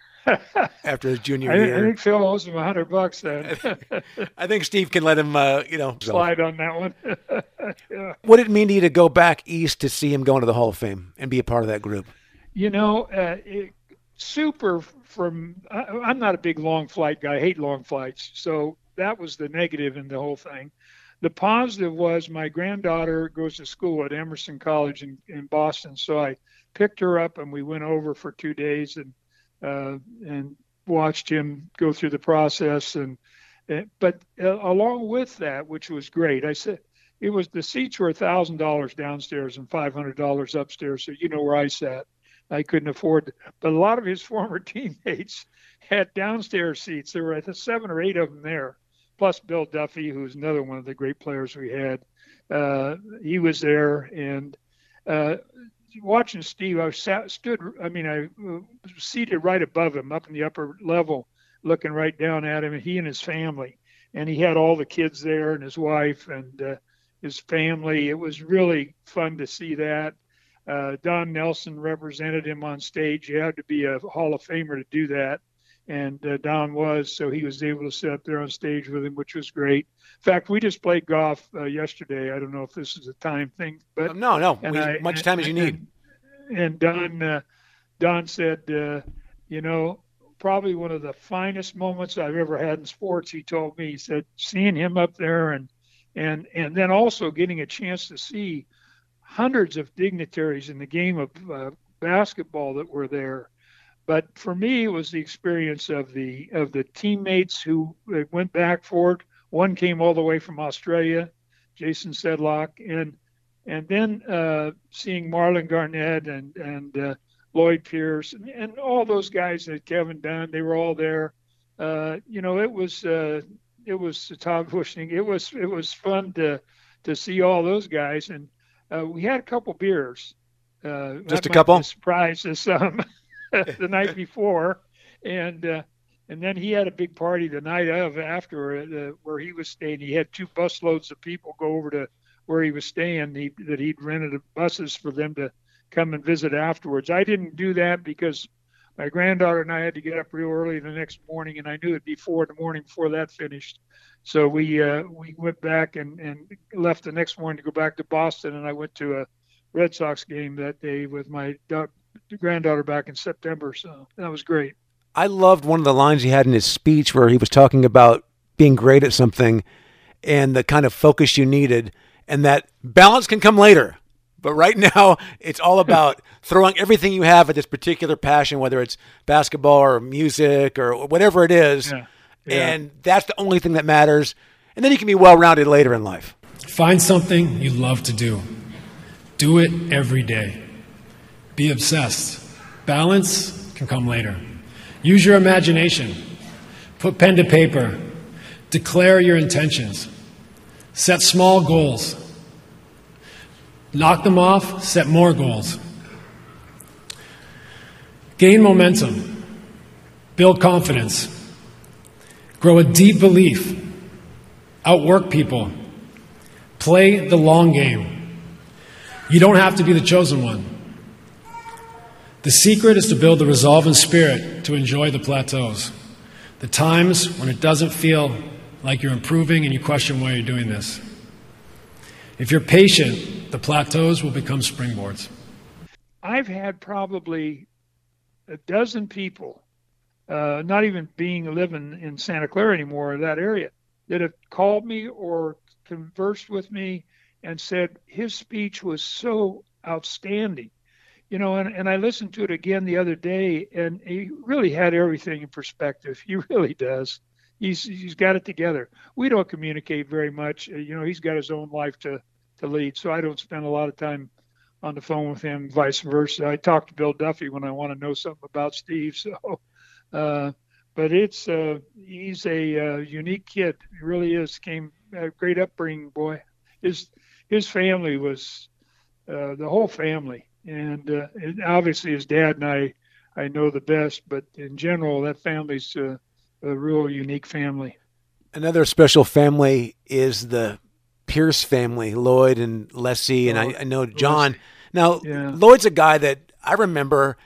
after his junior I, year. I think Phil owes him one hundred bucks then. I think Steve can let him, uh, you know. Slide on that one. Yeah. What did it mean to you to go back east to see him go into the Hall of Fame and be a part of that group? You know, uh, it, super from I, I'm not a big long flight guy. I hate long flights. So that was the negative in the whole thing. The positive was my granddaughter goes to school at Emerson College in, in Boston. So I picked her up and we went over for two days and uh, and watched him go through the process. And, and but uh, along with that, which was great, I said it was the seats were one thousand dollars downstairs and five hundred dollars upstairs. So you know where I sat. I couldn't afford it. But a lot of his former teammates had downstairs seats. There were seven or eight of them there, plus Bill Duffy, who's another one of the great players we had. Uh, he was there. And uh, watching Steve, I sat, stood, I mean, I was seated right above him, up in the upper level, looking right down at him, and he and his family. And he had all the kids there and his wife and uh, his family. It was really fun to see that. Uh, Don Nelson represented him on stage. You had to be a Hall of Famer to do that. And uh, Don was, so he was able to sit up there on stage with him, which was great. In fact, we just played golf uh, yesterday. I don't know if this is a time thing, but um, no, no, and we, I, much time and, as you need. And, and Don, uh, Don said, uh, you know, probably one of the finest moments I've ever had in sports. He told me, he said, seeing him up there, and and and then also getting a chance to see hundreds of dignitaries in the game of uh, basketball that were there. But for me, it was the experience of the of the teammates who went back for it. One came all the way from Australia, Jason Sedlock, and and then uh, seeing Marlon Garnett and and uh, Lloyd Pierce and, and all those guys that Kevin Dunn, they were all there. Uh, you know, it was uh, it was Tom Bushing. It was it was fun to to see all those guys, and uh, we had a couple beers. Uh, Just a couple. Surprise to some. The night before, and uh, and then he had a big party the night of after uh, where he was staying. He had two busloads of people go over to where he was staying. He, that he'd rented buses for them to come and visit afterwards. I didn't do that because my granddaughter and I had to get up real early the next morning, and I knew it'd be four in the morning before that finished. So we uh, we went back and, and left the next morning to go back to Boston, and I went to a Red Sox game that day with my daughter. Granddaughter back in September, so that was great. I loved one of the lines he had in his speech where he was talking about being great at something and the kind of focus you needed, and that balance can come later. But right now, it's all about throwing everything you have at this particular passion, whether it's basketball or music or whatever it is, yeah. Yeah. and that's the only thing that matters. And then you can be well-rounded later in life. Find something you love to do. Do it every day. Be obsessed. Balance can come later. Use your imagination. Put pen to paper. Declare your intentions. Set small goals. Knock them off, set more goals. Gain momentum. Build confidence. Grow a deep belief. Outwork people. Play the long game. You don't have to be the chosen one. The secret is to build the resolve and spirit to enjoy the plateaus, the times when it doesn't feel like you're improving and you question why you're doing this. If you're patient, the plateaus will become springboards. I've had probably a dozen people, uh, not even being living in Santa Clara anymore, or that area, that have called me or conversed with me and said his speech was so outstanding. You know, and, and I listened to it again the other day, and he really had everything in perspective. He really does. He's he's got it together. We don't communicate very much. You know, he's got his own life to, to lead, so I don't spend a lot of time on the phone with him, vice versa. I talk to Bill Duffy when I want to know something about Steve. So, uh, but it's uh, he's a uh, unique kid. He really is. Came a great upbringing, boy. His his family was uh, the whole family. And, uh, and obviously his dad and I, I know the best, but in general, that family's uh, a real unique family. Another special family is the Pierce family, Lloyd and Leslie, and I, I know John. Leslie. Now, yeah. Lloyd's a guy that I remember,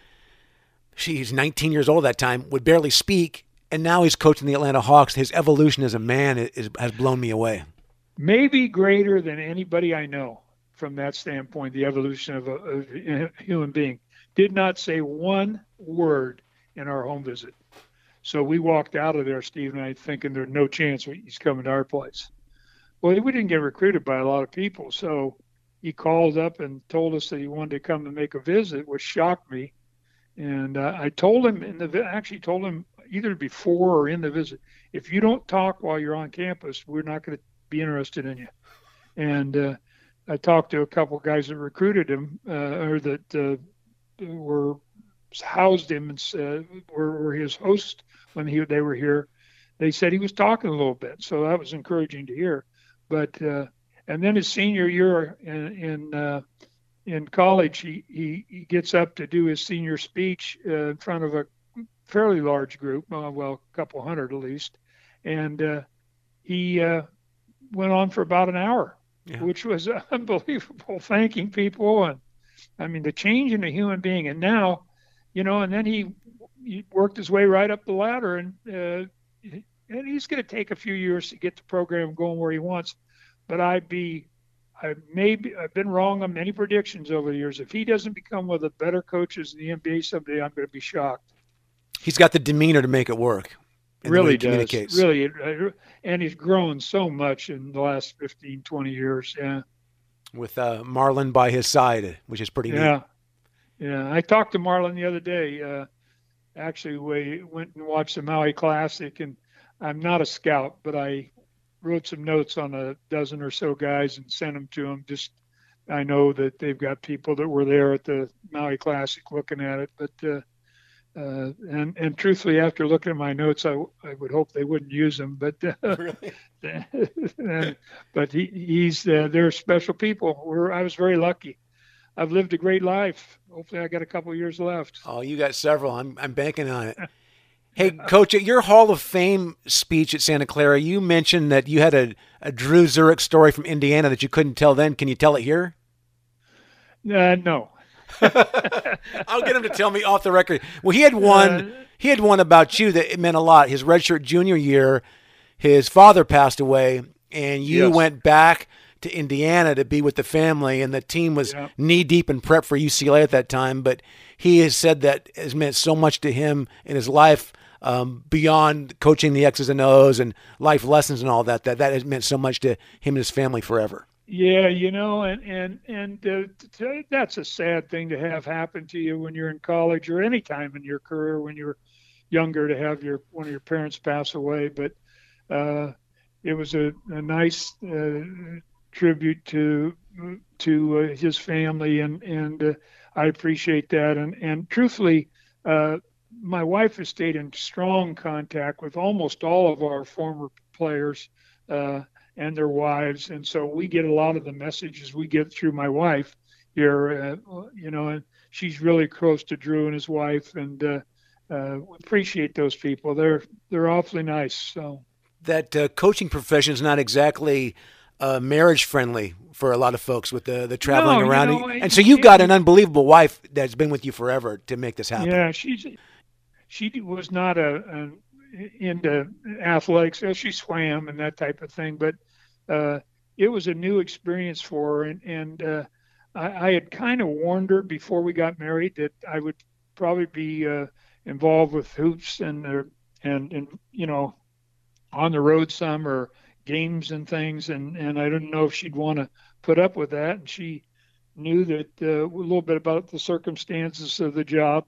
he's nineteen years old at that time, would barely speak, and now he's coaching the Atlanta Hawks. His evolution as a man is, has blown me away. Maybe greater than anybody I know. From that standpoint, the evolution of a, of a human being. Did not say one word in our home visit. So we walked out of there, Steve and I, thinking there's no chance he's coming to our place. Well, we didn't get recruited by a lot of people. So he called up and told us that he wanted to come and make a visit, which shocked me. And uh, I told him, in the actually told him either before or in the visit, if you don't talk while you're on campus, we're not going to be interested in you. And uh, I talked to a couple of guys that recruited him, uh, or that uh, were housed him and uh, were, were his host when he they were here. They said he was talking a little bit, so that was encouraging to hear. But uh, and then his senior year in in, uh, in college, he, he he gets up to do his senior speech uh, in front of a fairly large group, uh, well, a couple hundred at least, and uh, he uh, went on for about an hour. Yeah. Which was unbelievable, thanking people and I mean, the change in a human being. And now, you know, and then he, he worked his way right up the ladder, and uh, and he's going to take a few years to get the program going where he wants. But I'd be, I maybe I've been wrong on many predictions over the years. If he doesn't become one of the better coaches in the N B A someday, I'm going to be shocked. He's got the demeanor to make it work. Really does. Really, and he's grown so much in the last fifteen, twenty years. Yeah. With uh, Marlon by his side, which is pretty yeah. neat. Yeah. I talked to Marlon the other day. Uh, actually, we went and watched the Maui Classic, and I'm not a scout, but I wrote some notes on a dozen or so guys and sent them to them. Just, I know that they've got people that were there at the Maui Classic looking at it, but uh, Uh, and, and truthfully, after looking at my notes, I, I would hope they wouldn't use them. But uh, really? but he, he's uh, they're special people. We're, I was very lucky. I've lived a great life. Hopefully, I got a couple of years left. Oh, you got several. I'm I'm banking on it. Hey, Coach, at your Hall of Fame speech at Santa Clara, you mentioned that you had a, a Drew Zurich story from Indiana that you couldn't tell then. Can you tell it here? Uh, no. I'll get him to tell me off the record. Well, he had one. Uh, he had one about you that it meant a lot. His redshirt junior year, his father passed away, and you yes. went back to Indiana to be with the family, and the team was yeah. knee deep in prep for U C L A at that time. But he has said that has meant so much to him in his life, um, beyond coaching the X's and O's and life lessons and all that. That that has meant so much to him and his family forever. Yeah, you know, and and and uh, t- that's a sad thing to have happen to you when you're in college or any time in your career when you're younger, to have your one of your parents pass away. But uh, it was a, a nice uh, tribute to to uh, his family, and and uh, I appreciate that. And and truthfully, uh, my wife has stayed in strong contact with almost all of our former players. Uh, and their wives. And so we get a lot of the messages we get through my wife here, uh, you know, and she's really close to Drew and his wife, and uh, uh, we appreciate those people. They're, they're awfully nice. So that uh, coaching profession is not exactly uh, marriage friendly for a lot of folks with the, the traveling no, around. You know, and so you've got an unbelievable wife that's been with you forever to make this happen. Yeah. She's, she was not a, a into athletics. She swam and that type of thing, but uh, it was a new experience for her. And, and uh, I, I had kind of warned her before we got married that I would probably be uh, involved with hoops and, uh, and, and, you know, on the road some, or games and things. And, and I didn't know if she'd want to put up with that. And she knew that uh, a little bit about the circumstances of the job,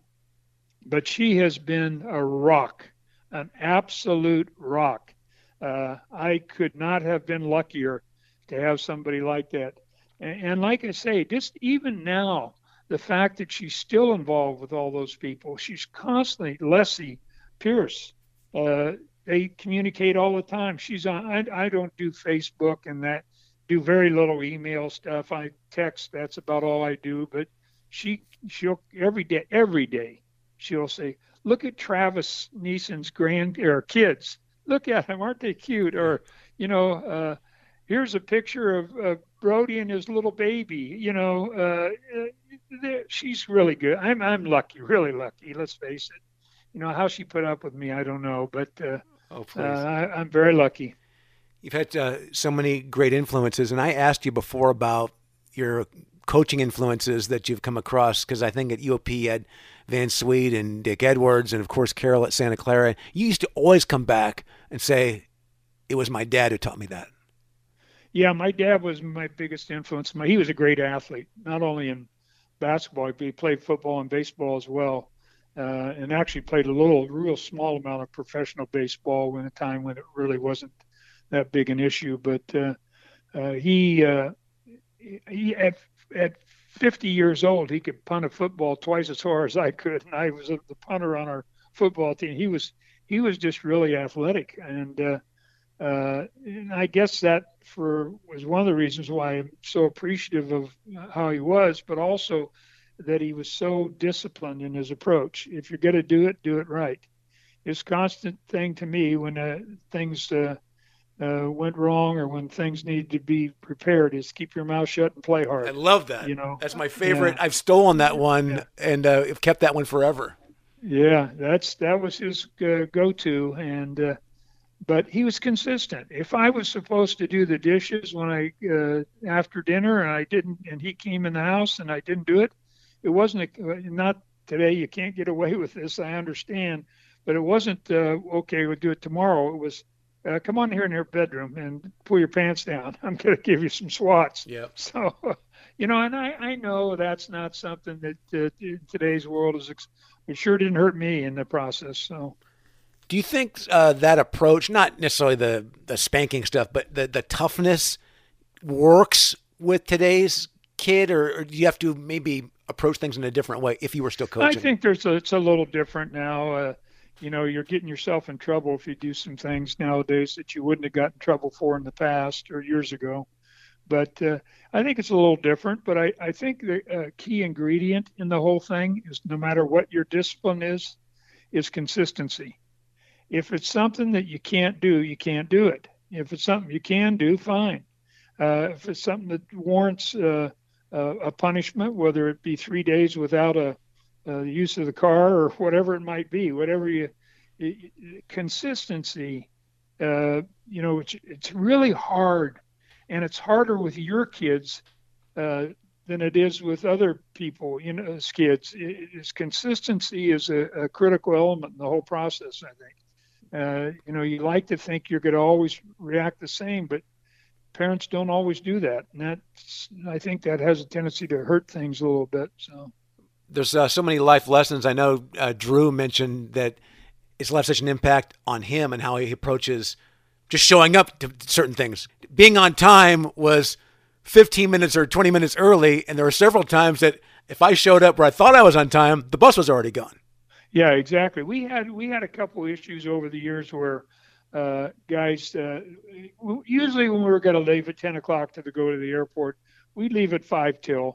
but she has been a rock. An absolute rock. Uh, I could not have been luckier to have somebody like that. And, and like I say, just even now, the fact that she's still involved with all those people, she's constantly, Leslie Pierce, uh, they communicate all the time. She's on, I, I don't do Facebook and that, do very little email stuff. I text, that's about all I do. But she, she'll, every day, every day, she'll say, look at Travis Neeson's grand or kids. Look at them, aren't they cute? Or, you know, uh, here's a picture of, of Brody and his little baby. You know, uh, she's really good. I'm I'm lucky, really lucky. Let's face it. You know how she put up with me, I don't know, but uh, oh, please. uh, I, I'm very lucky. You've had uh, so many great influences, and I asked you before about your coaching influences that you've come across, because I think at U O P you had Van Sweet and Dick Edwards and, of course, Carroll at Santa Clara. You used to always come back and say, it was my dad who taught me that. Yeah, my dad was my biggest influence. He was a great athlete, not only in basketball, but he played football and baseball as well, uh, and actually played a little, real small amount of professional baseball in a time when it really wasn't that big an issue. But uh, uh, he, uh, he at, at fifty years old, he could punt a football twice as far as I could, and I was the punter on our football team. He was he was just really athletic, and, uh, uh, and I guess that for was one of the reasons why I'm so appreciative of how he was, but also that he was so disciplined in his approach. If you're going to do it, do it right. His constant thing to me when uh, things uh, uh, went wrong or when things need to be prepared is keep your mouth shut and play hard. I love that. You know, that's my favorite. Yeah. I've stolen that one Yeah. and uh, have kept that one forever. Yeah, that's that was his uh, go-to, and uh, but he was consistent. If I was supposed to do the dishes when I uh, after dinner and I didn't, and he came in the house and I didn't do it, it wasn't a, not today. You can't get away with this. I understand, but it wasn't uh, okay. We'll do it tomorrow. It was. Uh, come on here in your bedroom and pull your pants down. I'm going to give you some swats. Yeah. So, you know, and I, I know that's not something that uh, in today's world is, it sure didn't hurt me in the process. So, do you think uh, that approach, not necessarily the, the spanking stuff, but the, the toughness works with today's kid, or, or do you have to maybe approach things in a different way if you were still coaching? I think there's a, it's a little different now. Uh, You know, you're getting yourself in trouble if you do some things nowadays that you wouldn't have gotten in trouble for in the past or years ago. But uh, I think it's a little different. But I, I think the uh, key ingredient in the whole thing is no matter what your discipline is, is consistency. If it's something that you can't do, you can't do it. If it's something you can do, fine. Uh, if it's something that warrants uh, uh, a punishment, whether it be three days without a Uh, the use of the car or whatever it might be, whatever you, it, consistency, uh, you know, it's, it's really hard, and it's harder with your kids uh, than it is with other people, you know, as kids. It, it's consistency is a, a critical element in the whole process, I think. Uh, you know, you like to think you're going to always react the same, but parents don't always do that. And that's, I think that has a tendency to hurt things a little bit, so. There's uh, so many life lessons. I know uh, Drew mentioned that it's left such an impact on him and how he approaches just showing up to certain things. Being on time was fifteen minutes or twenty minutes early, and there were several times that if I showed up where I thought I was on time, the bus was already gone. Yeah, exactly. We had we had a couple issues over the years where uh, guys, uh, usually when we were going to leave at ten o'clock to go to the airport, we'd leave at five till.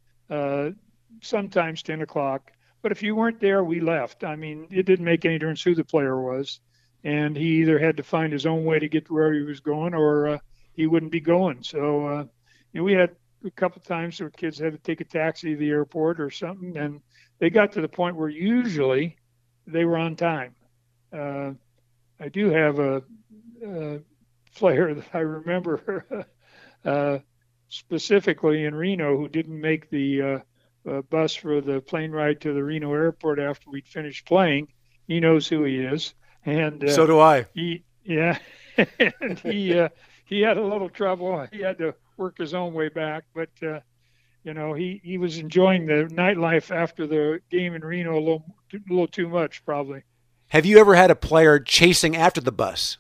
Uh, sometimes ten o'clock, but if you weren't there, we left. I mean, it didn't make any difference who the player was, and he either had to find his own way to get to where he was going, or uh, he wouldn't be going. So, uh, you know, we had a couple of times where kids had to take a taxi to the airport or something, and they got to the point where usually they were on time. Uh, I do have a, a player that I remember uh, specifically in Reno who didn't make the uh, Uh, bus for the plane ride to the Reno airport after we'd finished playing. He knows who he is, and uh, so do I. He, yeah, and he uh, he had a little trouble. He had to work his own way back, but uh, you know he, he was enjoying the nightlife after the game in Reno a little a little too much, probably. Have you ever had a player chasing after the bus?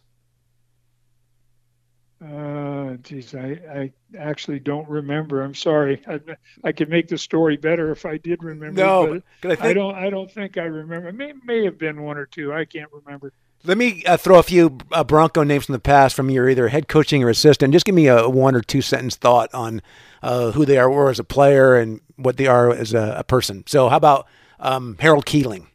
Uh, geez, I, I actually don't remember. I'm sorry. I, I could make the story better if I did remember. No, but I, think, I don't. I don't think I remember. It may may have been one or two. I can't remember. Let me uh, throw a few uh, Bronco names from the past from your either head coaching or assistant. Just give me a one or two sentence thought on uh, who they are were as a player and what they are as a, a person. So, how about um, Harold Keeling?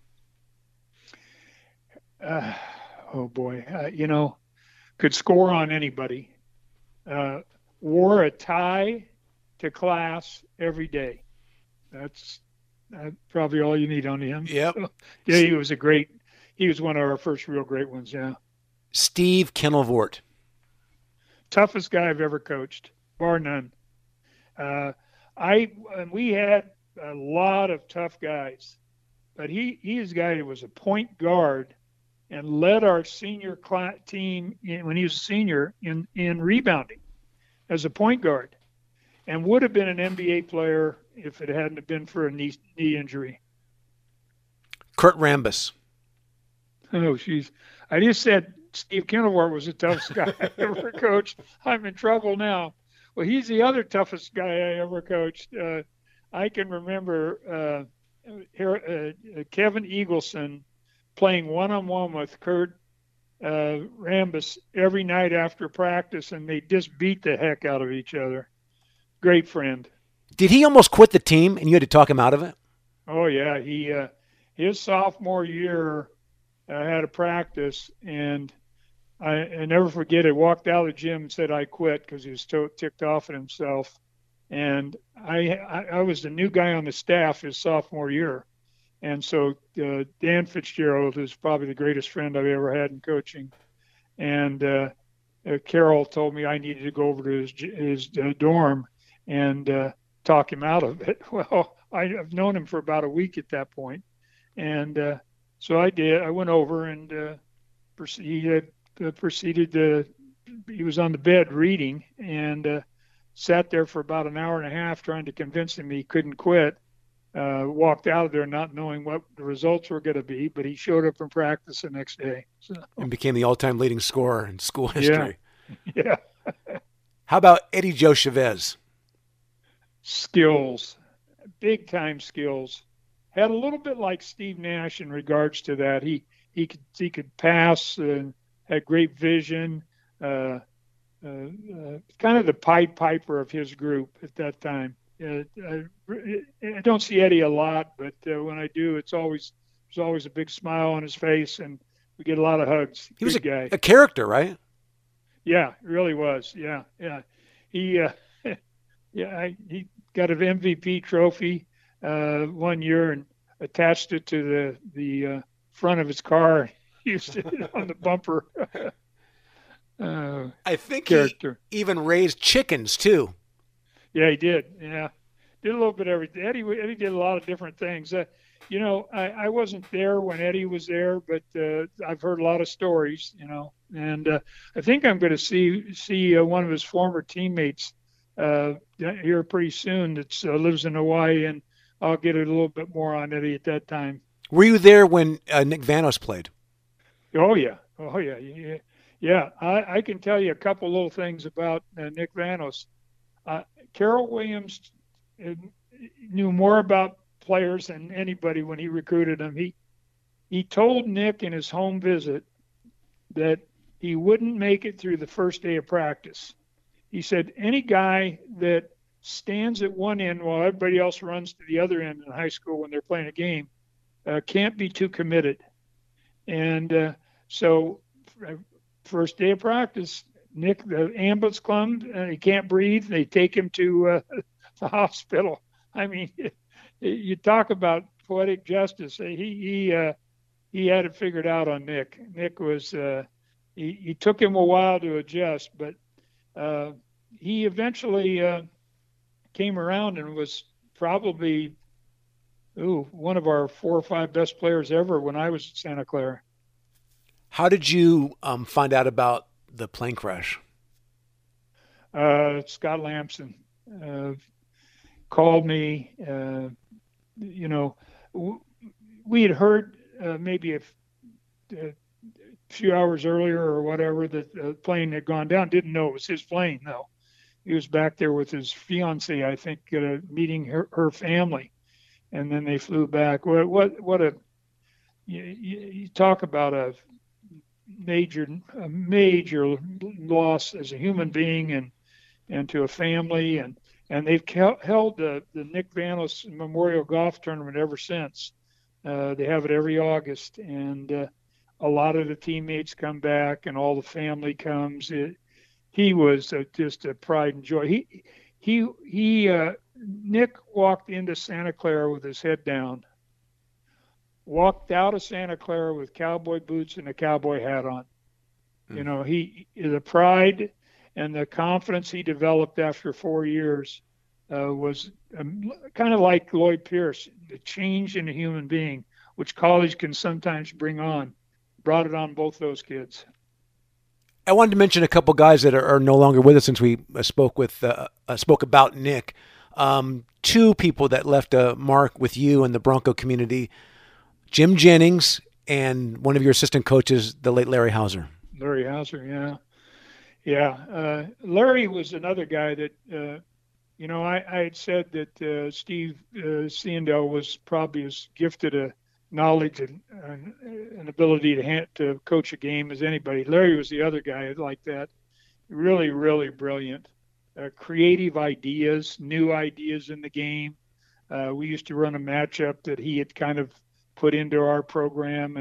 Uh, oh boy, uh, you know. Could score on anybody, uh, wore a tie to class every day. That's uh, probably all you need on him. Yep. So, yeah, he was a great, he was one of our first real great ones, yeah. Steve Kenilvort. Toughest guy I've ever coached, bar none. Uh, I We had a lot of tough guys, but he, he is a guy that was a point guard and led our senior team in, when he was a senior in, in rebounding as a point guard, and would have been an N B A player if it hadn't been for a knee, knee injury. Kurt Rambis. Oh, geez. I just said Steve Kenilvort was the toughest guy I ever coached. I'm in trouble now. Well, he's the other toughest guy I ever coached. Uh, I can remember uh, uh, Kevin Eagleson playing one-on-one with Kurt uh, Rambis every night after practice, and they just beat the heck out of each other. Great friend. Did he almost quit the team, and you had to talk him out of it? Oh, yeah. He uh, his sophomore year uh, had a practice, and I, I never forget it. Walked out of the gym and said I quit because he was so ticked off at himself. And I, I I was the new guy on the staff his sophomore year, and so uh, Dan Fitzgerald is probably the greatest friend I've ever had in coaching, and uh, uh, Carroll told me I needed to go over to his his uh, dorm and uh, talk him out of it. Well, I, I've known him for about a week at that point, and uh, so I did. I went over and uh, he had, uh, proceeded to. He was on the bed reading and uh, sat there for about an hour and a half trying to convince him he couldn't quit. Uh, walked out of there not knowing what the results were going to be, but he showed up in practice the next day. So, and became the all-time leading scorer in school history. Yeah. yeah. How about Eddie Joe Chavez? Skills, big time skills. Had a little bit like Steve Nash in regards to that. He he could he could pass and had great vision. Uh, uh, uh, kind of the Pied Piper of his group at that time. Uh, I, I don't see Eddie a lot, but uh, when I do, it's always there's always a big smile on his face, and we get a lot of hugs. He was a, guy. a character, right? Yeah, he really was. Yeah, yeah. He, uh, yeah, I, he got an M V P trophy uh, one year and attached it to the the uh, front of his car. He used it on the bumper. uh, I think character. He even raised chickens too. Yeah, he did. Yeah, did a little bit of everything. Eddie, Eddie did a lot of different things. Uh, you know, I, I wasn't there when Eddie was there, but uh, I've heard a lot of stories. You know, and uh, I think I'm going to see see uh, one of his former teammates uh, here pretty soon that uh, lives in Hawaii, and I'll get a little bit more on Eddie at that time. Were you there when uh, Nick Vanos played? Oh yeah, oh yeah, yeah. yeah. I, I can tell you a couple little things about uh, Nick Vanos. Uh, Carroll Williams knew more about players than anybody when he recruited them. He he told Nick in his home visit that he wouldn't make it through the first day of practice. He said any guy that stands at one end while everybody else runs to the other end in high school when they're playing a game uh, can't be too committed. And uh, so first day of practice, Nick, the ambulance comes, and he can't breathe. They take him to uh, the hospital. I mean, you talk about poetic justice. He he uh, he had it figured out on Nick. Nick was uh, he, he took him a while to adjust, but uh, he eventually uh, came around and was probably ooh one of our four or five best players ever when I was at Santa Clara. How did you um, find out about the plane crash? Uh, Scott Lamson uh, called me. Uh, you know, w- we had heard uh, maybe a, f- a few hours earlier or whatever that the plane had gone down. Didn't know it was his plane, though. He was back there with his fiancée, I think, uh, meeting her, her family, and then they flew back. What what what a you, you, you talk about a major a major loss as a human being and and to a family, and and they've held the, the Nick Vanos Memorial Golf Tournament ever since. Uh, they have it every August, and uh, a lot of the teammates come back and all the family comes. It, he was a, just a pride and joy. He he he uh, Nick walked into Santa Clara with his head down, walked out of Santa Clara with cowboy boots and a cowboy hat on. Mm. You know, he the pride and the confidence he developed after four years uh, was um, kind of like Lloyd Pierce, the change in a human being, which college can sometimes bring on, brought it on both those kids. I wanted to mention a couple guys that are, are no longer with us since we uh, spoke with uh, uh, spoke about Nick. Um, two people that left a mark with you and the Bronco community. Jim Jennings and one of your assistant coaches, the late Larry Hauser. Larry Hauser, yeah. Yeah. Uh, Larry was another guy that, uh, you know, I, I had said that uh, Steve uh, Seandel was probably as gifted a knowledge and uh, an ability to, hand, to coach a game as anybody. Larry was the other guy like that. Really, really brilliant. Uh, creative ideas, new ideas in the game. Uh, we used to run a matchup that he had kind of put into our program, and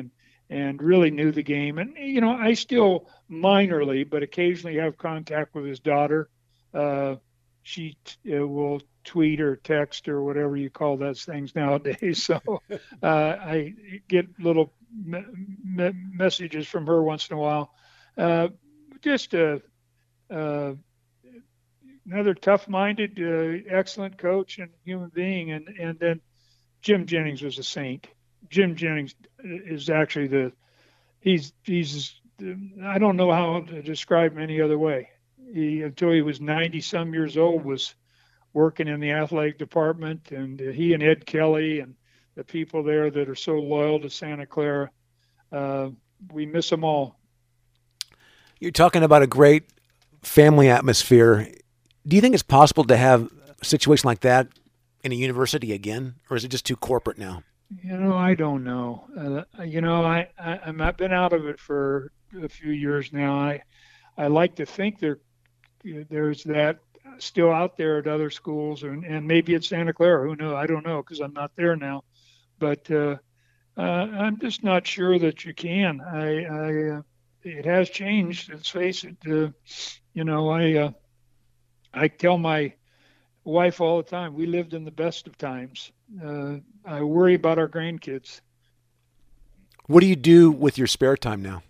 and really knew the game. And, you know, I still minorly, but occasionally have contact with his daughter. Uh, she t- uh, will tweet or text or whatever you call those things nowadays. So uh, I get little me- me- messages from her once in a while. Uh, just a, uh, another tough-minded, uh, excellent coach and human being. And, and then Jim Jennings was a saint. Jim Jennings is actually the, he's, he's, I don't know how to describe him any other way. He, until he was ninety some years old, was working in the athletic department, and he and Ed Kelly and the people there that are so loyal to Santa Clara, uh, we miss them all. You're talking about a great family atmosphere. Do you think it's possible to have a situation like that in a university again, or is it just too corporate now? You know, I don't know. Uh, you know, I, I, I've been out of it for a few years now. I, I like to think there, there's that still out there at other schools, and, and maybe at Santa Clara. Who knows? I don't know because I'm not there now. But uh, uh, I'm just not sure that you can. I, I uh, it has changed. Let's face it. Uh, you know, I, uh, I tell my wife all the time, we lived in the best of times. Uh, I worry about our grandkids. What do you do with your spare time now?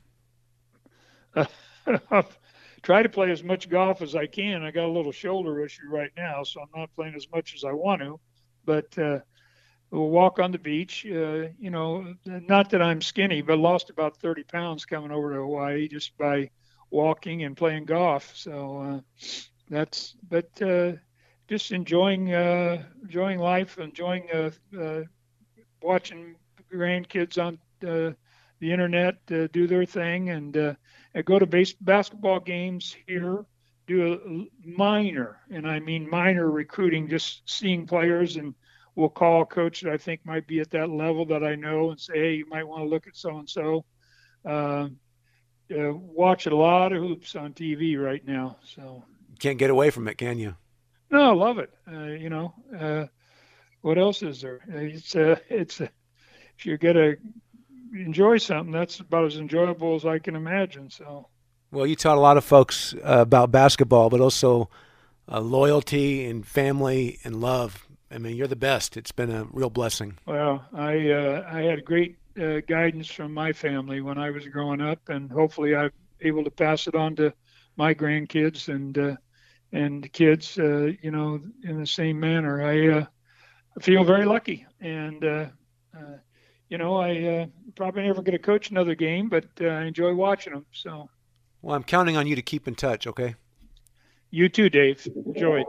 Uh, try to play as much golf as I can. I got a little shoulder issue right now, so I'm not playing as much as I want to. But uh, we'll walk on the beach. Uh, you know, not that I'm skinny, but lost about thirty pounds coming over to Hawaii just by walking and playing golf. So uh, that's, but uh, just enjoying uh, enjoying life, enjoying uh, uh, watching grandkids on uh, the internet uh, do their thing, and uh, I go to base basketball games here, do a minor, and I mean minor recruiting, just seeing players, and we'll call a coach that I think might be at that level that I know and say, hey, you might want to look at so-and-so. Uh, uh, watch a lot of hoops on T V right now. So Can't get away from it, can you? No, I love it. Uh, you know, uh, what else is there? It's uh, it's uh, if you're gonna enjoy something, that's about as enjoyable as I can imagine. So, well, you taught a lot of folks uh, about basketball, but also uh, loyalty and family and love. I mean, you're the best. It's been a real blessing. Well, I uh, I had great uh, guidance from my family when I was growing up, and hopefully I'm able to pass it on to my grandkids and uh, and kids, uh, you know, in the same manner. I uh, feel very lucky, and uh, uh, you know, I uh, probably never get to coach another game, but uh, I enjoy watching them. So, well, I'm counting on you to keep in touch. Okay. You too, Dave. Enjoyed.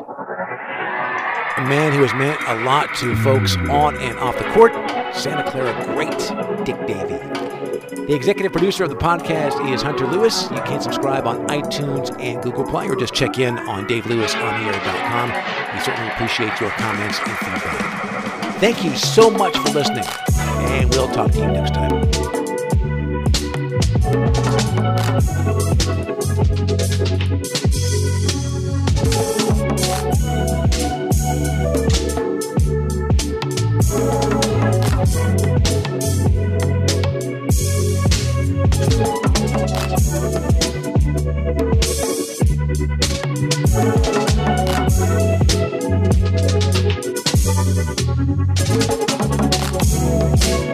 A man who has meant a lot to folks on and off the court, Santa Clara great, Dick Davey. The executive producer of the podcast is Hunter Lewis. You can subscribe on iTunes and Google Play, or just check in on dave lewis on the air dot com. We certainly appreciate your comments and feedback. Thank you so much for listening, and we'll talk to you next time.